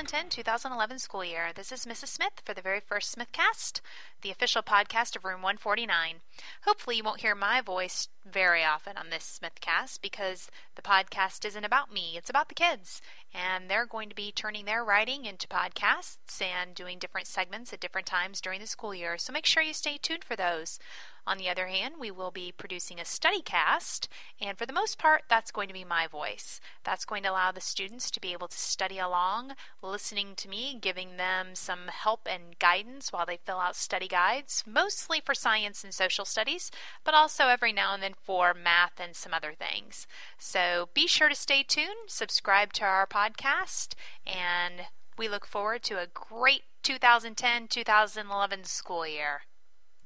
2010-2011 school year. This is Mrs. Smith for the very first Smithcast, the official podcast of Room 149. Hopefully you won't hear my voice very often on this Smithcast because the podcast isn't about me, it's about the kids. And they're going to be turning their writing into podcasts and doing different segments at different times during the school year, so make sure you stay tuned for those. On the other hand, we will be producing a study cast, and for the most part, that's going to be my voice. That's going to allow the students to be able to study along, listening to me, giving them some help and guidance while they fill out study guides, mostly for science and social studies, but also every now and then for math and some other things. So be sure to stay tuned, subscribe to our podcast, and we look forward to a great 2010-2011 school year.